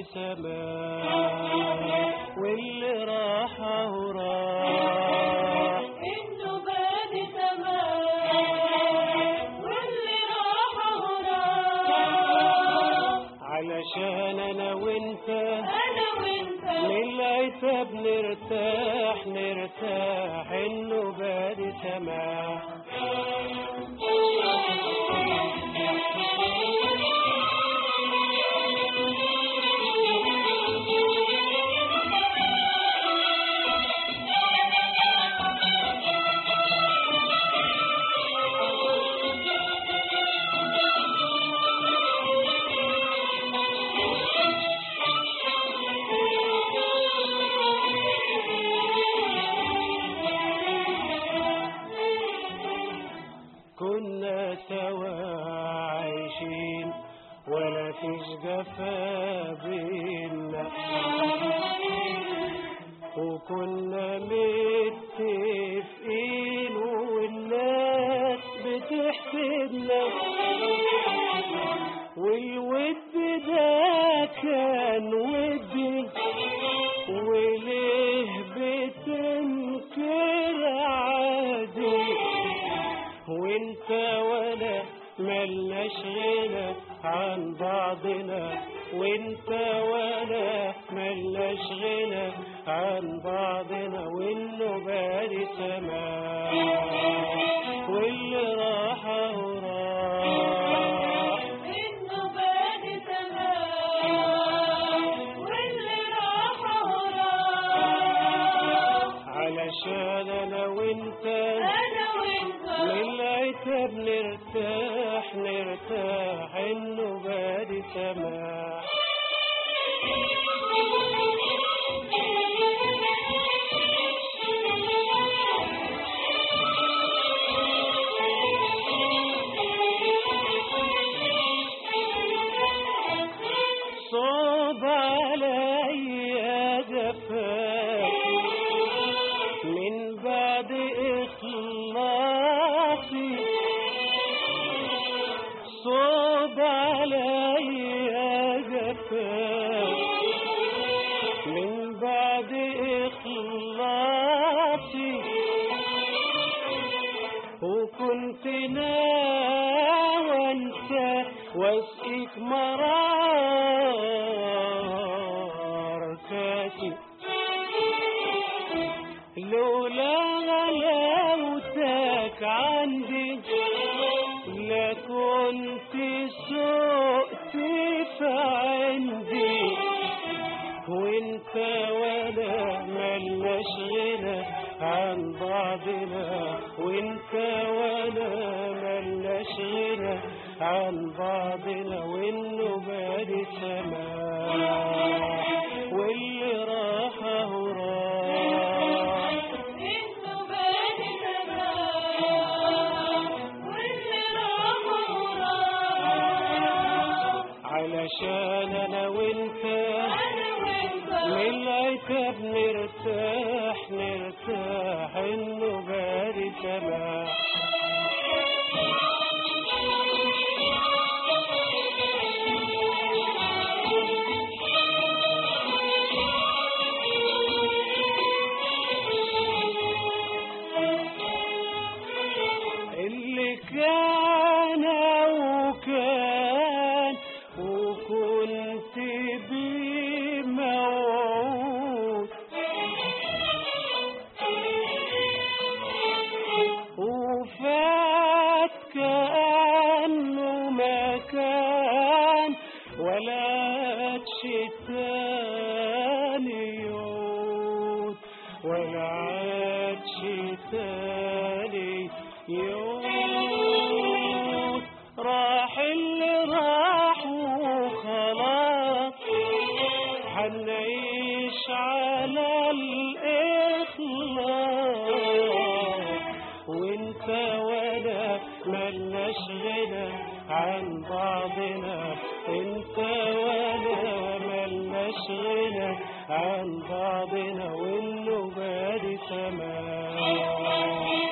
سماح واللي راح وراح إنه بادي سماح واللي راح وراح علشان أنا وإنت من العتاب نرتاح إنه بادي سماح كنا سوا عايشين ولا فيش جفا بينا وكنا متفقين والناس بتحسدنا والود ده كان ودي وليه بتنكر عادي وانت ولا ملناش غنى عن بعضنا وانت ولا ملناش غنى عن بعضنا وانه بادي سماح واللي راح وراح إنه بادي سماح واللي راح وراح علشان انا وانت العتاب نرتاح إنه بادي سماح صعب عليا جفاك من بعد إخلاصي صعب عليا جفاك من بعد إخلاصي وكنت ناوي أنسى واسقيك مرار كاسي لولا غلاوتك عندي لكنت سقت في عندي وانت ولا ملناش غنى عن بعضنا وانت ولا ملناش غنى عن بعضنا وانه بادي سماح واللي راح وراح إنه بادي سماح واللي راح وراح علشان انا وانت العتاب نرتاح إنه بادي سماح اللي كان وكان وكنت بيه موعود وفات كأنه ما كان ولا عادش تاني يعود ولا عادش تاني يعود راح اللي راح وخلاص حنعيش على الإخلاص وانت وانا ملناش غنى عن بعضنا انت وانا ملناش غنى عن بعضنا وانه بادي سماح